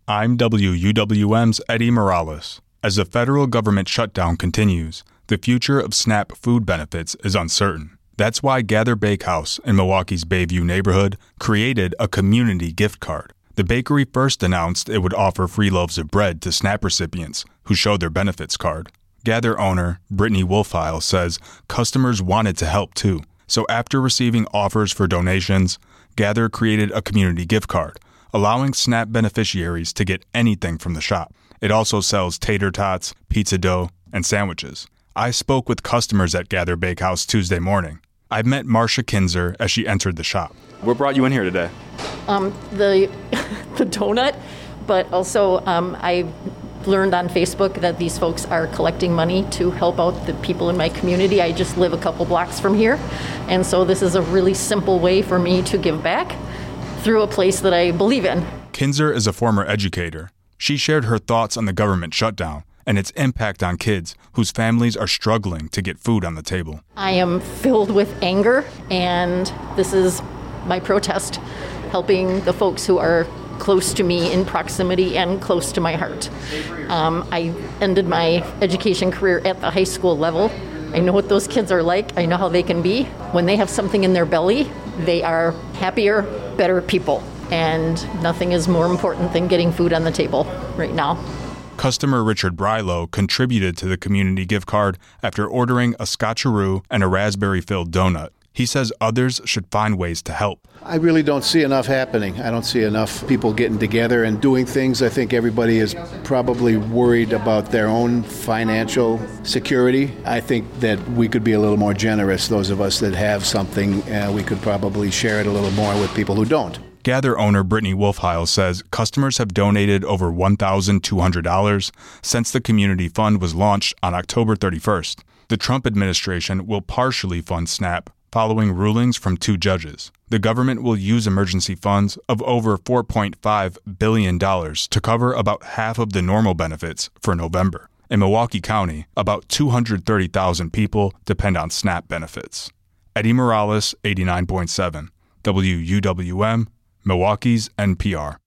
I'm WUWM's Eddie Morales. As the federal government shutdown continues, the future of SNAP food benefits is uncertain. That's why Gather Bakehouse in Milwaukee's Bayview neighborhood created a community gift card. The bakery first announced it would offer free loaves of bread to SNAP recipients who showed their benefits card. Gather owner Brittany Wolfile says customers wanted to help too. So after receiving offers for donations, Gather created a community gift card, allowing SNAP beneficiaries to get anything from the shop. It also sells tater tots, pizza dough, and sandwiches. I spoke with customers at Gather Bakehouse Tuesday morning. I met Marcia Kinzer as she entered the shop. What brought you in here today? The donut, but also I learned on Facebook that these folks are collecting money to help out the people in my community. I just live a couple blocks from here, and so this is a really simple way for me to give back through a place that I believe in. Kinzer is a former educator. She shared her thoughts on the government shutdown and its impact on kids whose families are struggling to get food on the table. I am filled with anger, and this is my protest, helping the folks who are close to me in proximity and close to my heart. I ended my education career at the high school level. I know what those kids are like. I know how they can be. When they have something in their belly, they are happier, better people. And nothing is more important than getting food on the table right now. Customer Richard Brylow contributed to the community gift card after ordering a scotcheroo and a raspberry-filled donut. He says others should find ways to help. I really don't see enough happening. I don't see enough people getting together and doing things. I think everybody is probably worried about their own financial security. I think that we could be a little more generous. Those of us that have something, we could probably share it a little more with people who don't. Gather owner Brittany Wolfile says customers have donated over $1,200 since the community fund was launched on October 31st. The Trump administration will partially fund SNAP following rulings from two judges. The government will use emergency funds of over $4.5 billion to cover about half of the normal benefits for November. In Milwaukee County, about 230,000 people depend on SNAP benefits. Eddie Morales, 89.7, WUWM, Milwaukee's NPR.